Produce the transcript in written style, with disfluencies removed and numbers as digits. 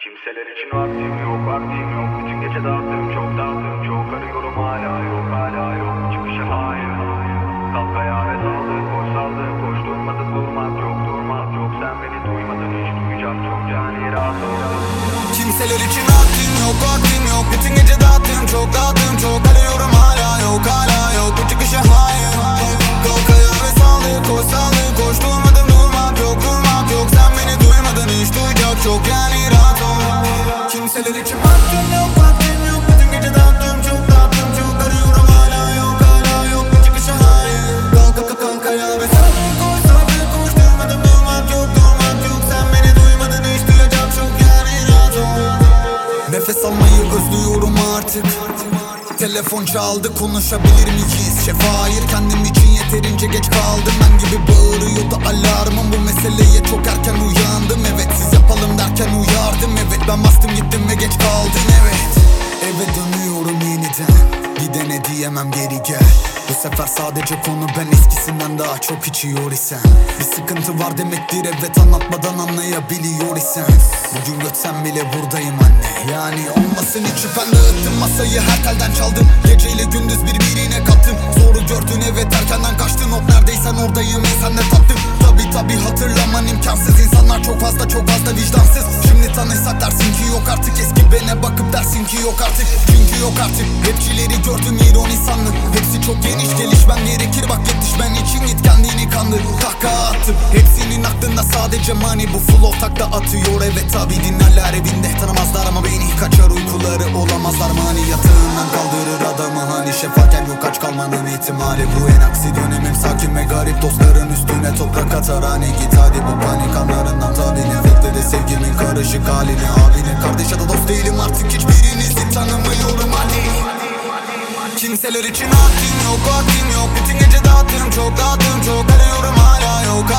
Kimseler için vaktim yok, vaktim yok. Bütün gece dağıttım çok, dağıttım çok. Arıyorum hala yok, hala yok. Çıkışı hayır. Kalk ayağa ve saldır, koş saldır, koş. Durmadım, durmak yok, durmak yok. Sen beni duymadın, hiç duyacak çok. Yani rahat ol. Kimseler için vaktim yok, vaktim yok. Bütün gece dağıttım çok, dağıttım çok. Arıyorum hala yok, hala yok. Bu çıkışı hayır. Kalk ayağa ve saldır, koş saldır, koş. Durmadım, durmak yok, durmak yok. Sen beni duymadın, hiç duyacak çok. Yani rahat ol. Kimseler için vaktim yok, vaktim yok. Bütün gece dağıttım çok, dağıttım çok. Arıyorum hala yok, hala yok. Bu çıkışı hayır. Kalk ayağa ve saldır, koş saldır, koş. Durmadım, durmak yok, durmak yok. Sen beni duymadın, hiç duyacak çok. Yani rahat ol. Nefes almayı özlüyorum artık. Telefon çaldı, konuşabilir miyiz? Hayır, kendim için yeterince geç kaldım. Ben gibi bağırıyordu alarmım. Bu meseleye çok erken uyandım. Evet, siz yapalım derken uyardım. Evet, ben bastım gittim ve geç kaldım. Evet, eve dönüyorum yeniden. Gidene diyemem geri gel. Bu sefer sadece konu ben eskisinden daha çok içiyor isen. Bir sıkıntı var demektir, evet, anlatmadan anlayabiliyor isen. Bugün götsem bile buradayım anne. Yani olmasın hiç şüphen, dağıttım masayı, her telden çaldım. Geceyle gündüz birbirine kattım. Zoru gördün, evet, erkenden kaçtın. Hop, neredeysen oradayım, sen de tattım. Tabi hatırlaman imkansız. İnsanlar çok fazla, çok fazla vicdansız. Şimdi tanışsak dersin ki yok artık. Eski bene bakıp dersin ki yok artık. Çünkü yok artık. Rapçileri gördüm, ironi sandım. Hepsi çok geniş, gelişmem gerekir. Bak yetiş ben için, git kendini kandır. Kahkaha attım, hepsinin aklında sadece money. Bu flow takla atıyor, evet tabi. Dinlerler evinde, tanımazlar ama beni. Kaçar uykuları olamazlar mani. Yatağından kaldırır adamı hani. Şefaken yok, aç kalmanın ihtimali. Bu en aksi dönemim, sakin ve garip. Dostların üstüne toprak atar hani. Git hadi, bu panik anlarından tabi. Nefretle de sevgimin karışık halini. Abine kardeş ya da dost değilim artık, hiçbirinizi tanımıyorum hani. Kimseler için vaktim yok, vaktim yok. Bütün gece dağıttım çok, dağıttım çok. Arıyorum hala yok,